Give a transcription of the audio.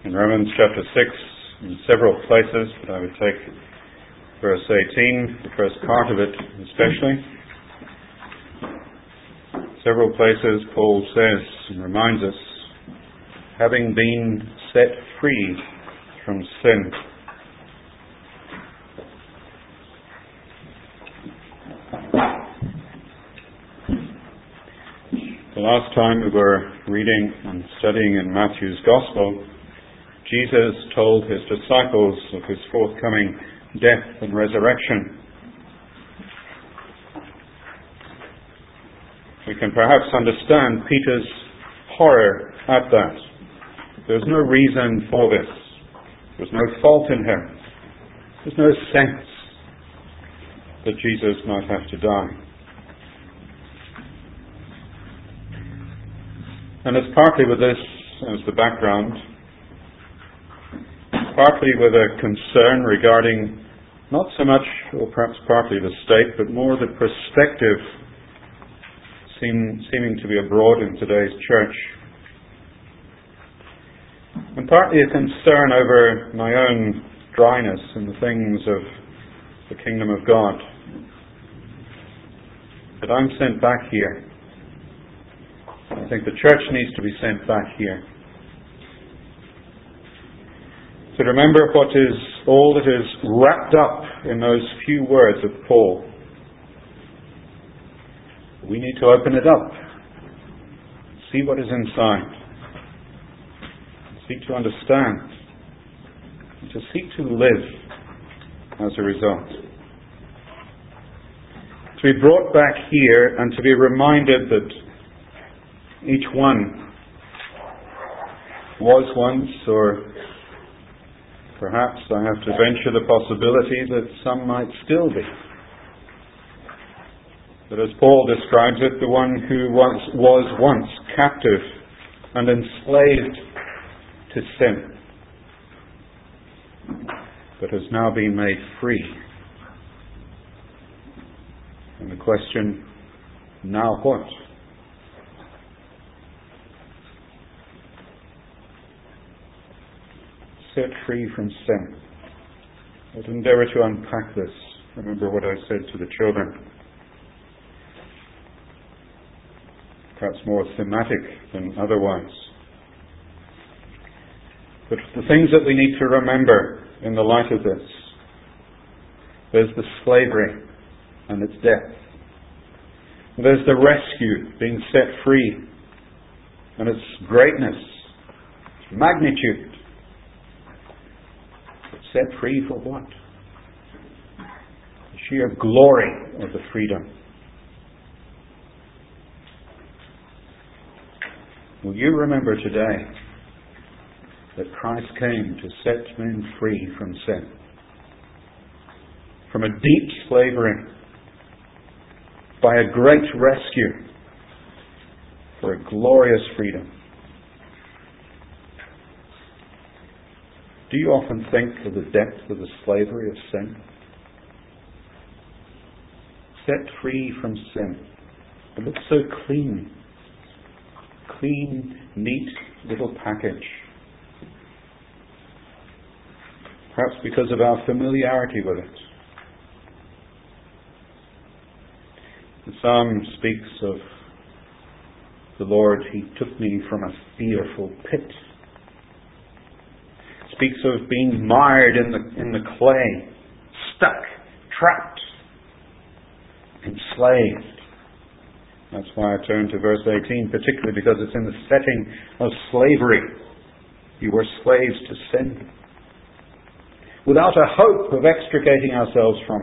in Romans chapter 6 in several places, but I would take verse 18, the first part of it especially. Several places Paul says and reminds us, having been set free from sin. The last time we were reading and studying in Matthew's Gospel, Jesus told his disciples of his forthcoming death and resurrection. We can perhaps understand Peter's horror at that. There's no reason for this. There's no fault in him. There's no sense that Jesus might have to die. And it's partly with this as the background, partly with a concern regarding not so much, or perhaps partly the state, but more the perspective seeming to be abroad in today's church. And partly a concern over my own dryness in the things of the kingdom of God. That I'm sent back here. I think the church needs to be sent back here. To remember what is all that is wrapped up in those few words of Paul. We need to open it up, see what is inside, seek to understand, and to seek to live as a result. To be brought back here and to be reminded that each one was once, or perhaps I have to venture the possibility that some might still be. That as Paul describes it, the one who was once captive and enslaved to sin, but has now been made free. And the question, now what? Set free from sin. Let's endeavour to unpack this. Remember what I said to the children. Perhaps more thematic than otherwise. But the things that we need to remember in the light of this, there's the slavery and its death. There's the rescue, being set free, and its greatness, its magnitude. Set free for what? The sheer glory of the freedom. Will you remember today that Christ came to set men free from sin? From a deep slavery, by a great rescue, for a glorious freedom. Do you often think of the depth of the slavery of sin? Set free from sin. It looks so clean. Clean, neat little package. Perhaps because of our familiarity with it. The Psalm speaks of the Lord, He took me from a fearful pit. Speaks of being mired in the clay, stuck, trapped, enslaved. That's why I turn to verse 18, particularly because it's in the setting of slavery. You were slaves to sin, without a hope of extricating ourselves from it.